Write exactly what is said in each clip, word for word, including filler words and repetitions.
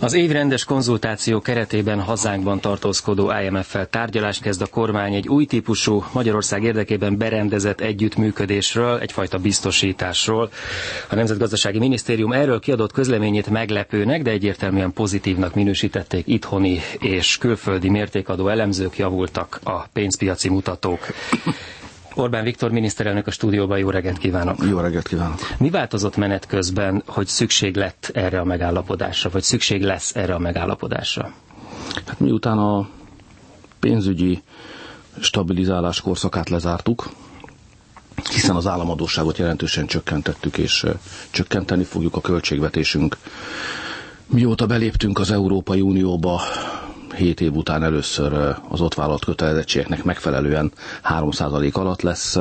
Az évrendes konzultáció keretében hazánkban tartózkodó I M F-fel tárgyalást kezd a kormány egy új típusú, Magyarország érdekében berendezett együttműködésről, egyfajta biztosításról. A Nemzetgazdasági Minisztérium erről kiadott közleményét meglepőnek, de egyértelműen pozitívnak minősítették itthoni és külföldi mértékadó elemzők, javultak a pénzpiaci mutatók. Orbán Viktor miniszterelnök a stúdióban, jó reggelt kívánok! Jó reggelt kívánok! Mi változott menet közben, hogy szükség lett erre a megállapodásra, vagy szükség lesz erre a megállapodásra? Hát miután a pénzügyi stabilizálás korszakát lezártuk, hiszen az államadósságot jelentősen csökkentettük, és csökkenteni fogjuk a költségvetésünk. Mióta beléptünk az Európai Unióba, hét év után először az ott vállalt kötelezettségeknek megfelelően három százalék alatt lesz.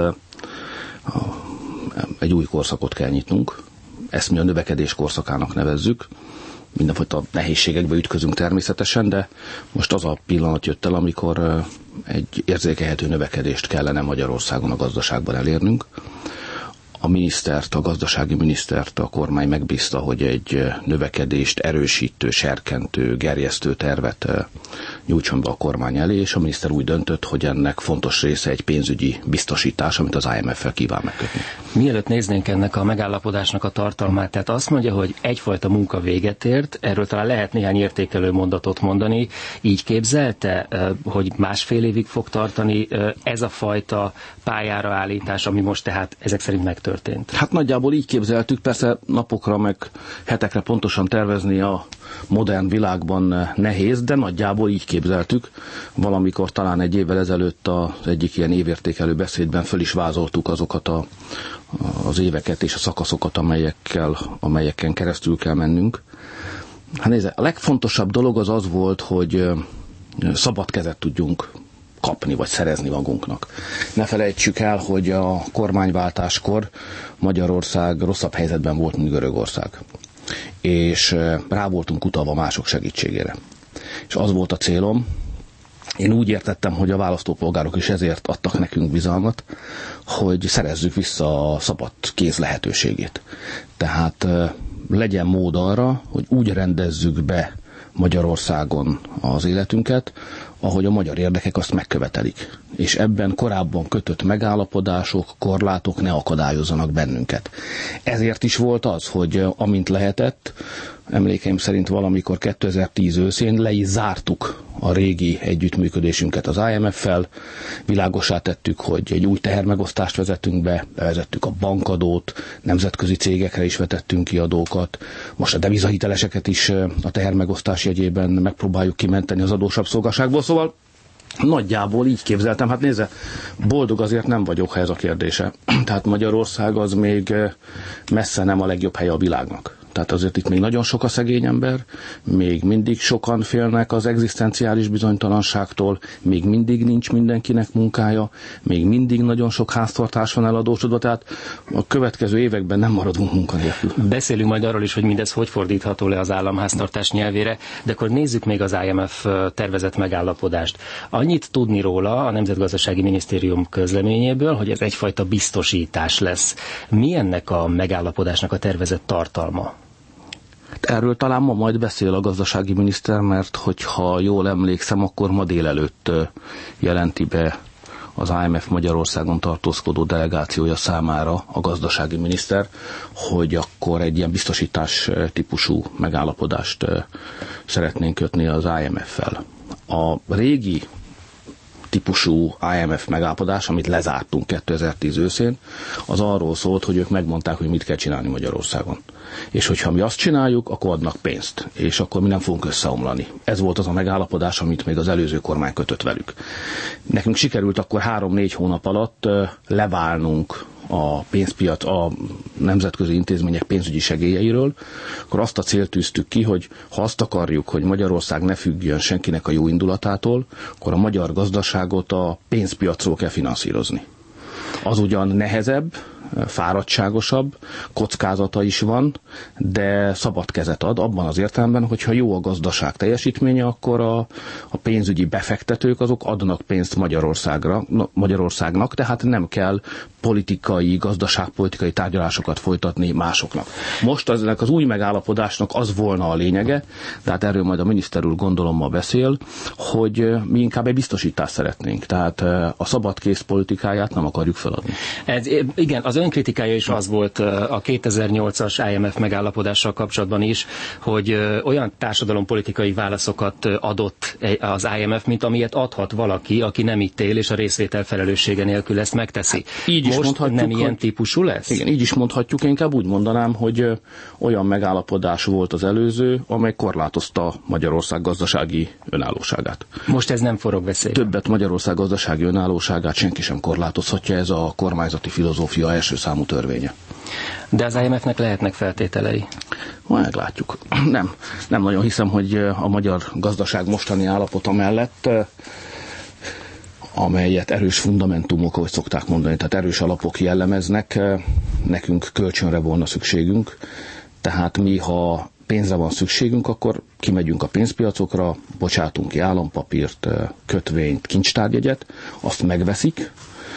Egy új korszakot kell nyitnunk. Ezt mi a növekedés korszakának nevezzük. Mindenfajta nehézségekbe ütközünk természetesen, de most az a pillanat jött el, amikor egy érzékelhető növekedést kellene Magyarországon a gazdaságban elérnünk. A minisztert, a gazdasági minisztert a kormány megbízta, hogy egy növekedést erősítő, serkentő, gerjesztő tervet nyújtson be a kormány elé, és a miniszter úgy döntött, hogy ennek fontos része egy pénzügyi biztosítás, amit az I M F-fel kíván megkötni. Mielőtt néznénk ennek a megállapodásnak a tartalmát, tehát azt mondja, hogy egyfajta munka véget ért, erről talán lehet néhány értékelő mondatot mondani. Így képzelte, hogy másfél évig fog tartani ez a fajta pályára állítás, ami most tehát ezek szerint megtörtént? Hát nagyjából így képzeltük, persze napokra meg hetekre pontosan tervezni a modern világban nehéz, de nagyjából így képzeltük. Valamikor talán egy évvel ezelőtt az egyik ilyen évértékelő beszédben föl is vázoltuk azokat a, az éveket és a szakaszokat, amelyekkel, amelyeken keresztül kell mennünk. Hát nézze, a legfontosabb dolog az az volt, hogy szabad kezet tudjunk kapni, vagy szerezni magunknak. Ne felejtsük el, hogy a kormányváltáskor Magyarország rosszabb helyzetben volt, mint Görögország. És rá voltunk utalva mások segítségére. És az volt a célom, én úgy értettem, hogy a választópolgárok is ezért adtak nekünk bizalmat, hogy szerezzük vissza a szabad kéz lehetőségét. Tehát legyen mód arra, hogy úgy rendezzük be Magyarországon az életünket, ahogy a magyar érdekek azt megkövetelik. És ebben korábban kötött megállapodások, korlátok ne akadályozzanak bennünket. Ezért is volt az, hogy amint lehetett, emlékeim szerint valamikor kétezer-tíz őszén le is zártuk a régi együttműködésünket az I M F-fel, világossá tettük, hogy egy új tehermegosztást vezetünk be, bevezettük a bankadót, nemzetközi cégekre is vetettünk ki adókat, most a devizahiteleseket is a tehermegosztás jegyében megpróbáljuk kimenteni az adósabszolgaságból, szóval nagyjából így képzeltem. Hát nézze, boldog azért nem vagyok, ha ez a kérdése. Tehát Magyarország az még messze nem a legjobb helye a világnak. Tehát azért itt még nagyon sok a szegény ember, még mindig sokan félnek az egzisztenciális bizonytalanságtól, még mindig nincs mindenkinek munkája, még mindig nagyon sok háztartás van eladósodva, tehát a következő években nem maradunk munkanélkül. Beszélünk majd arról is, hogy mindez hogy fordítható le az államháztartás nyelvére, de akkor nézzük még az I M F tervezett megállapodást. Annyit tudni róla a Nemzetgazdasági Minisztérium közleményéből, hogy ez egyfajta biztosítás lesz. Mi ennek a megállapodásnak a tervezett tartalma? Erről talán ma majd beszél a gazdasági miniszter, mert hogyha jól emlékszem, akkor ma délelőtt jelenti be az I M F Magyarországon tartózkodó delegációja számára a gazdasági miniszter, hogy akkor egy ilyen biztosítás típusú megállapodást szeretnénk kötni az I M F-fel. A régi típusú I M F megállapodás, amit lezártunk kétezer-tíz őszén, az arról szólt, hogy ők megmondták, hogy mit kell csinálni Magyarországon. És hogyha mi azt csináljuk, akkor adnak pénzt, és akkor mi nem fogunk összeomlani. Ez volt az a megállapodás, amit még az előző kormány kötött velük. Nekünk sikerült akkor három-négy hónap alatt leválnunk a pénzpiac, a nemzetközi intézmények pénzügyi segélyeiről, akkor azt a célt tűztük ki, hogy ha azt akarjuk, hogy Magyarország ne függjön senkinek a jó indulatától, akkor a magyar gazdaságot a pénzpiacról kell finanszírozni. Az ugyan nehezebb, fáradtságosabb, kockázata is van, de szabad kezet ad abban az értelemben, hogyha jó a gazdaság teljesítménye, akkor a, a pénzügyi befektetők azok adnak pénzt Magyarországra, Magyarországnak, tehát nem kell politikai, gazdaságpolitikai tárgyalásokat folytatni másoknak. Most ennek az új megállapodásnak az volna a lényege, tehát erről majd a miniszter úr gondolom ma beszél, hogy mi inkább egy biztosítást szeretnénk, tehát a szabadkész politikáját nem akarjuk feladni. Ez, igen, az önkritikája is az volt a kétezer-nyolcas I M F megállapodással kapcsolatban is, hogy olyan társadalompolitikai válaszokat adott az I M F, mint amilyet adhat valaki, aki nem itt él, és a részvétel felelőssége nélkül ezt megteszi. Így is most mondhatjuk, nem ilyen hogy, típusú lesz? Igen, így is mondhatjuk, én inkább úgy mondanám, hogy olyan megállapodás volt az előző, amely korlátozta Magyarország gazdasági önállóságát. Most ez nem forog veszélyben. Többet Magyarország gazdasági önállóságát senki sem korlátozhatja, ez a kormányzati filozófia első számú törvénye. De az I M F-nek lehetnek feltételei? Meglátjuk. Nem, nem nagyon hiszem, hogy a magyar gazdaság mostani állapota mellett, amelyet erős fundamentumok, ahogy szokták mondani, tehát erős alapok jellemeznek, nekünk kölcsönre volna szükségünk. Tehát mi, ha pénzre van szükségünk, akkor kimegyünk a pénzpiacokra, bocsátunk ki állampapírt, kötvényt, kincstárjegyet, azt megveszik.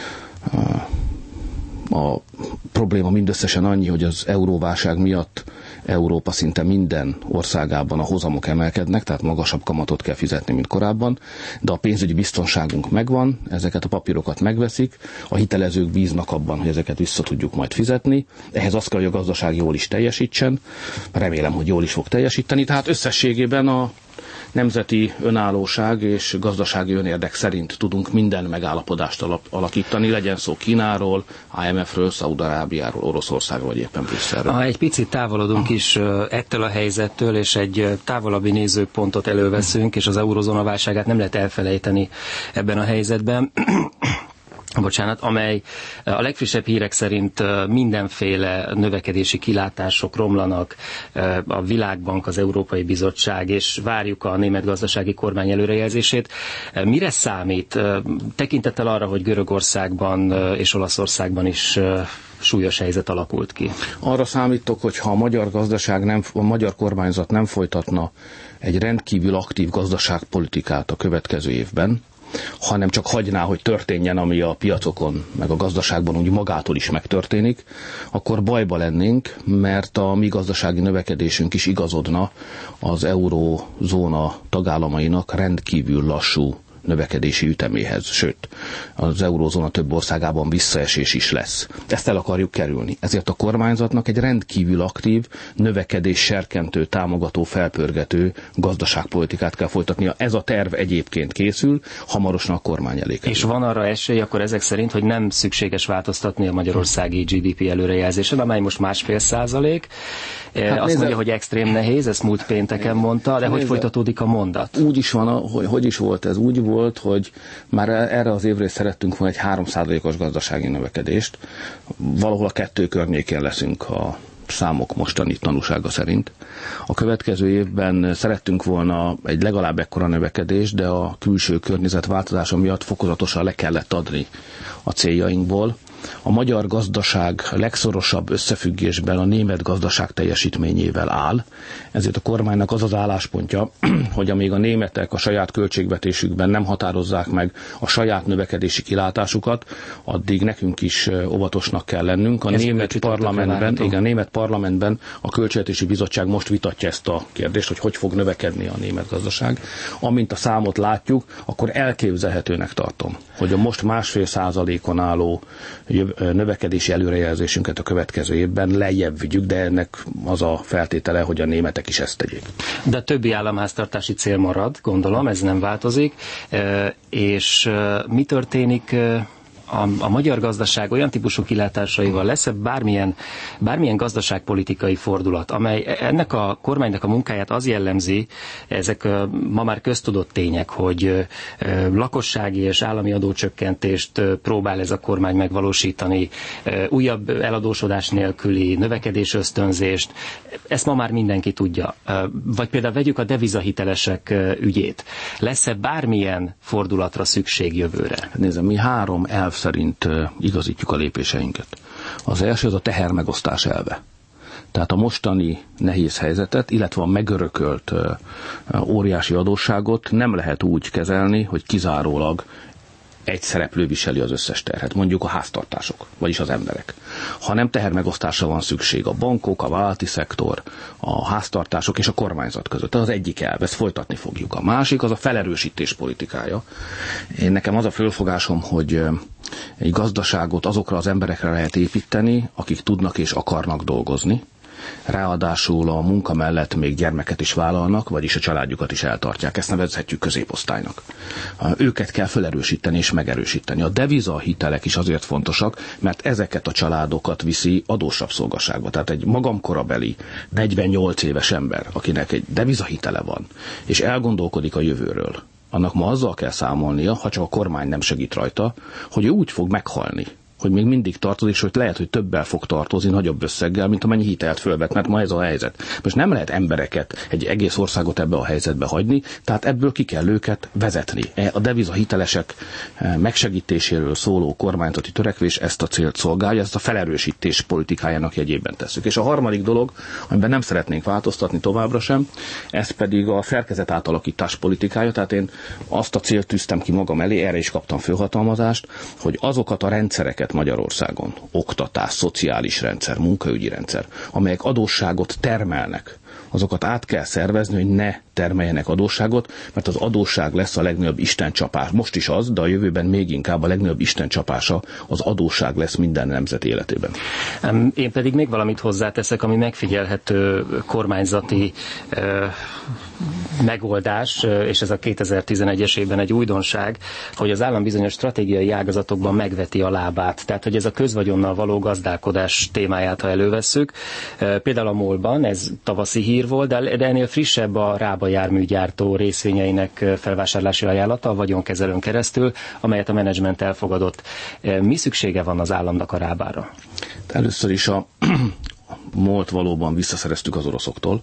A probléma mindösszesen annyi, hogy az euróválság miatt Európa szinte minden országában a hozamok emelkednek, tehát magasabb kamatot kell fizetni, mint korábban, de a pénzügyi biztonságunk megvan, ezeket a papírokat megveszik, a hitelezők bíznak abban, hogy ezeket vissza tudjuk majd fizetni, ehhez az kell, hogy a gazdaság jól is teljesítsen, remélem, hogy jól is fog teljesíteni, tehát összességében a nemzeti önállóság és gazdasági önérdek szerint tudunk minden megállapodást alakítani, legyen szó Kínáról, I M F-ről, Szaúd-Arábiáról, Oroszországról, vagy éppen Brüsszelről. Ha egy picit távolodunk is ettől a helyzettől, és egy távolabbi nézőpontot előveszünk, és az eurozóna válságát nem lehet elfelejteni ebben a helyzetben, bocsánat, amely a legfrissebb hírek szerint mindenféle növekedési kilátások romlanak, a Világbank, az Európai Bizottság, és várjuk a német gazdasági kormány előrejelzését. Mire számít? Tekintettel arra, hogy Görögországban és Olaszországban is súlyos helyzet alakult ki. Arra számítok, hogy ha a magyar gazdaság nem, a magyar kormányzat nem folytatna egy rendkívül aktív gazdaságpolitikát a következő évben, hanem csak hagyná, hogy történjen, ami a piacokon, meg a gazdaságban úgy magától is megtörténik, akkor bajba lennénk, mert a mi gazdasági növekedésünk is igazodna az eurózóna tagállamainak rendkívül lassú növekedési üteméhez, sőt, az eurózóna több országában visszaesés is lesz. Ezt el akarjuk kerülni. Ezért a kormányzatnak egy rendkívül aktív, növekedés serkentő, támogató, felpörgető gazdaságpolitikát kell folytatnia. Ez a terv egyébként készül, hamarosan a kormány elé kerül. És van arra esély akkor ezek szerint, hogy nem szükséges változtatni a magyarországi G D P előrejelzésen, amely most másfél százalék. Hát azt nézze, mondja, hogy extrém nehéz, ezt múlt pénteken mondta, de nézze, hogy folytatódik a mondat? Úgy is van, hogy, hogy is volt ez? Úgy volt, hogy már erre az évre szerettünk volna egy három százalékos gazdasági növekedést. Valahol a kettő környékén leszünk a számok mostani tanúsága szerint. A következő évben szerettünk volna egy legalább ekkora növekedést, de a külső környezet változása miatt fokozatosan le kellett adni a céljainkból. A magyar gazdaság legszorosabb összefüggésben a német gazdaság teljesítményével áll, ezért a kormánynak az az álláspontja, hogy amíg a németek a saját költségvetésükben nem határozzák meg a saját növekedési kilátásukat, addig nekünk is óvatosnak kell lennünk. A német parlamentben, igen, a német parlamentben a Költségvetési Bizottság most vitatja ezt a kérdést, hogy hogy fog növekedni a német gazdaság. Amint a számot látjuk, akkor elképzelhetőnek tartom, hogy a most másfél százalékon álló növekedési előrejelzésünket a következő évben lejjebb vigyük, de ennek az a feltétele, hogy a németek is ezt tegyék. De a többi államháztartási cél marad, gondolom, ez nem változik. És mi történik a, a magyar gazdaság olyan típusú kilátásaival? Lesz-e bármilyen, bármilyen gazdaságpolitikai fordulat, amely ennek a kormánynak a munkáját az jellemzi, ezek ma már köztudott tények, hogy lakossági és állami adócsökkentést próbál ez a kormány megvalósítani, újabb eladósodás nélküli növekedés ösztönzést, ezt ma már mindenki tudja. Vagy például vegyük a devizahitelesek ügyét. Lesz-e bármilyen fordulatra szükség jövőre? Nézem, mi három elv szerint igazítjuk a lépéseinket. Az első az a tehermegosztás elve. Tehát a mostani nehéz helyzetet, illetve a megörökölt óriási adósságot nem lehet úgy kezelni, hogy kizárólag egy szereplő viseli az összes terhet, mondjuk a háztartások, vagyis az emberek. Hanem tehermegosztásra van szükség a bankok, a vállalati szektor, a háztartások és a kormányzat között. Ez az egyik elv, ezt folytatni fogjuk. A másik az a felerősítés politikája. Én nekem az a fölfogásom, hogy egy gazdaságot azokra az emberekre lehet építeni, akik tudnak és akarnak dolgozni. Ráadásul a munka mellett még gyermeket is vállalnak, vagyis a családjukat is eltartják. Ezt nevezhetjük középosztálynak. Őket kell felerősíteni és megerősíteni. A devizahitelek is azért fontosak, mert ezeket a családokat viszi adósrabszolgaságba. Tehát egy magamkorabeli negyvennyolc éves ember, akinek egy devizahitele van, és elgondolkodik a jövőről, annak ma azzal kell számolnia, ha csak a kormány nem segít rajta, hogy ő úgy fog meghalni, hogy még mindig tartozik, és hogy lehet, hogy többel fog tartozni, nagyobb összeggel, mint amennyi hitelt fölvet, mert ma ez a helyzet. Most nem lehet embereket, egy egész országot ebbe a helyzetbe hagyni, tehát ebből ki kell őket vezetni. A devizahitelesek megsegítéséről szóló kormányzati törekvés ezt a célt szolgálja, ezt a felerősítés politikájának jegyében tesszük. És a harmadik dolog, amiben nem szeretnénk változtatni továbbra sem, ez pedig a szerkezet átalakítás politikája, tehát én azt a célt tűztem ki magam elé, erre is kaptam fölhatalmazást, hogy azokat a rendszereket Magyarországon, oktatás, szociális rendszer, munkaügyi rendszer, amelyek adósságot termelnek, azokat át kell szervezni, hogy ne termeljenek adósságot, mert az adósság lesz a legnagyobb istencsapás. Most is az, de a jövőben még inkább a legnagyobb istencsapása az adósság lesz minden nemzet életében. Én pedig még valamit hozzáteszek, ami megfigyelhető kormányzati eh, megoldás, és ez a kétezer-tizenegyes évben egy újdonság, hogy az állam bizonyos stratégiai ágazatokban megveti a lábát. Tehát, hogy ez a közvagyonnal való gazdálkodás témáját, ha elővesszük. Például a MOL-ban, ez tavaszi hír volt, de ennél frissebb a Rába járműgyártó részvényeinek felvásárlási ajánlata a vagyonkezelőn keresztül, amelyet a menedzsment elfogadott. Mi szüksége van az államnak a Rábára? Először is a MOL-t valóban visszaszereztük az oroszoktól.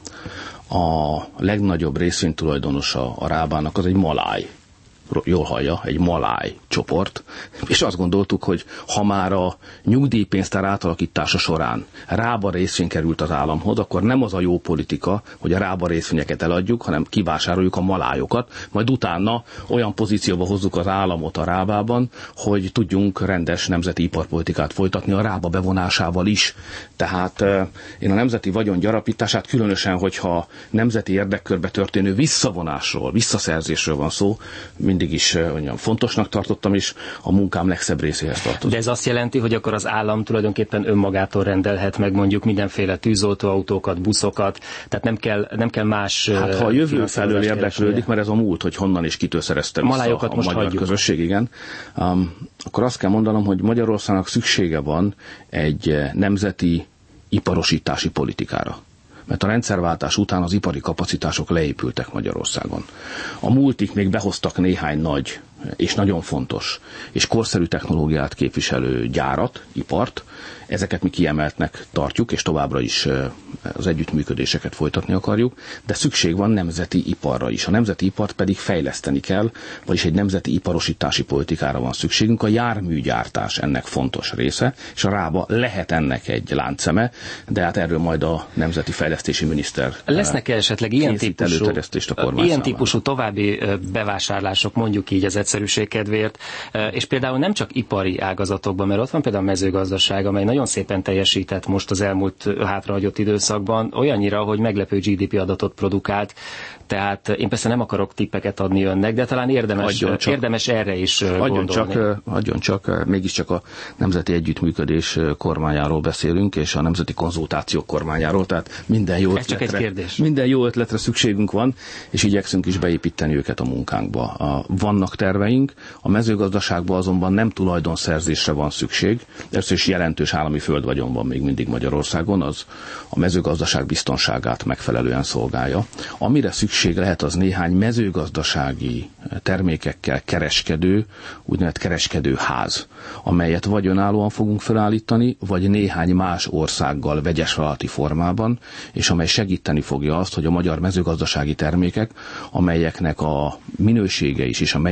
A legnagyobb részvénytulajdonosa a Rábának az egy maláj, jól hallja, egy maláj csoport, és azt gondoltuk, hogy ha már a nyugdíjpénztár átalakítása során Rába részvény került az államhoz, akkor nem az a jó politika, hogy a Rába részvényeket eladjuk, hanem kivásároljuk a malájokat, majd utána olyan pozícióba hozzuk az államot a Rábában, hogy tudjunk rendes nemzeti iparpolitikát folytatni a Rába bevonásával is. Tehát én a nemzeti vagyon gyarapítását, különösen, hogyha nemzeti érdekkörbe történő visszavonásról, visszaszerzésről van szó, mindig is olyan fontosnak tartottam, és a munkám legszebb részéhez tartozik. De ez azt jelenti, hogy akkor az állam tulajdonképpen önmagától rendelhet meg mondjuk mindenféle tűzoltóautókat, buszokat, tehát nem kell, nem kell más... Hát ha a jövő felől érdeklődik, mert ez a múlt, hogy honnan és kitől szerezte vissza a, a magyar hagyjuk. Közösség, igen, um, akkor azt kell mondanom, hogy Magyarországnak szüksége van egy nemzeti iparosítási politikára. Mert a rendszerváltás után az ipari kapacitások leépültek Magyarországon. A multik még behoztak néhány nagy és nagyon fontos és korszerű technológiát képviselő gyárat, ipart. Ezeket mi kiemeltnek tartjuk, és továbbra is az együttműködéseket folytatni akarjuk, de szükség van nemzeti iparra is. A nemzeti ipart pedig fejleszteni kell, vagyis egy nemzeti iparosítási politikára van szükségünk. A járműgyártás ennek fontos része, és a Rába lehet ennek egy láncszeme, de hát erről majd a nemzeti fejlesztési miniszter lesznek-e esetleg ilyen típusú, ilyen típusú további bevásárlások, mondjuk így az egyszerűség kedvéért, és például nem csak ipari ágazatokban, mert ott van például a mezőgazdaság, amely nagyon szépen teljesített most az elmúlt hátrahagyott időszakban, olyannyira, hogy meglepő gé dé pé adatot produkált, tehát én persze nem akarok tippeket adni önnek, de talán érdemes, csak, érdemes erre is adjon gondolni. Csak, adjon csak, mégiscsak a Nemzeti Együttműködés kormányáról beszélünk, és a Nemzeti Konzultációk kormányáról, tehát minden jó, Ez csak egy kérdés. minden jó ötletre szükségünk van, és igyekszünk is beépíteni őket a munkánkba. Vannak terveink, a mezőgazdaságban azonban nem tulajdonszerzésre van szükség, először is jelentős állami földvagyon van még mindig Magyarországon, az a mezőgazdaság biztonságát megfelelően szolgálja. Amire szükség lehet, az néhány mezőgazdasági termékekkel kereskedő, úgynevezett kereskedőház, amelyet vagy önállóan fogunk felállítani, vagy néhány más országgal vegyes vállalati formában, és amely segíteni fogja azt, hogy a magyar mezőgazdasági termékek, amelyeknek a minősége is és a mennyisége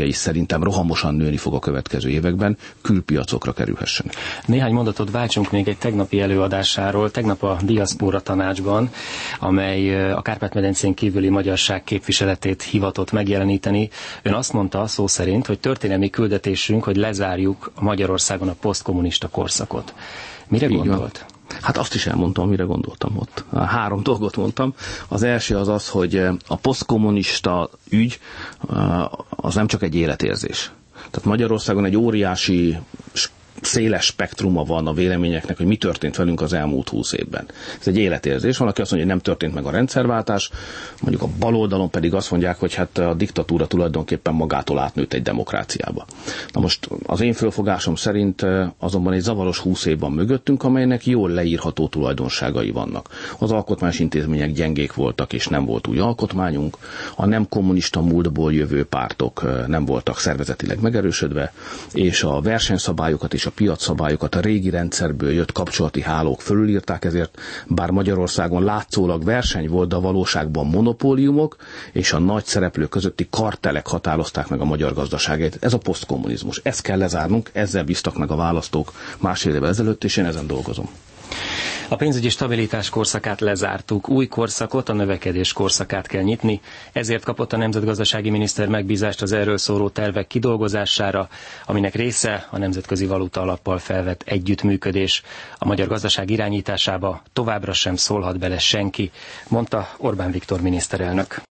cégei szerintem rohamosan nőni fog a következő években, külpiacokra kerülhessenek. Néhány mondatot váltsunk még egy tegnapi előadásáról. Tegnap a Diaszpóra Tanácsban, amely a Kárpát-medencén kívüli magyarság képviseletét hivatott megjeleníteni. Ön azt mondta szó szerint, hogy történelmi küldetésünk, hogy lezárjuk Magyarországon a posztkommunista korszakot. Mire Így gondolt? Van. Hát azt is elmondtam, mire gondoltam ott. Három dolgot mondtam. Az első az az, hogy a posztkommunista ügy az nem csak egy életérzés. Tehát Magyarországon egy óriási széles spektruma van a véleményeknek, hogy mi történt velünk az elmúlt húsz évben. Ez egy életérzés. Van, aki azt mondja, hogy nem történt meg a rendszerváltás, mondjuk a baloldalon pedig azt mondják, hogy hát a diktatúra tulajdonképpen magától átnőtt egy demokráciába. Na most az én fölfogásom szerint azonban egy zavaros húsz év van mögöttünk, amelynek jól leírható tulajdonságai vannak. Az alkotmányos intézmények gyengék voltak, és nem volt új alkotmányunk. A nem kommunista múltból jövő pártok nem voltak szervezetileg megerősödve, és a versenyszabályokat és a piacszabályokat a régi rendszerből jött kapcsolati hálók fölülírták, ezért bár Magyarországon látszólag verseny volt, de a valóságban monopóliumok és a nagy szereplők közötti kartelek határozták meg a magyar gazdaságát. Ez a posztkommunizmus. Ezt kell lezárnunk, ezzel bíztak meg a választók másfél évvel ezelőtt, és én ezen dolgozom. A pénzügyi stabilitás korszakát lezártuk, új korszakot, a növekedés korszakát kell nyitni, ezért kapott a nemzetgazdasági miniszter megbízást az erről szóló tervek kidolgozására, aminek része a Nemzetközi Valuta Alappal felvett együttműködés. A magyar gazdaság irányításába továbbra sem szólhat bele senki, mondta Orbán Viktor miniszterelnök.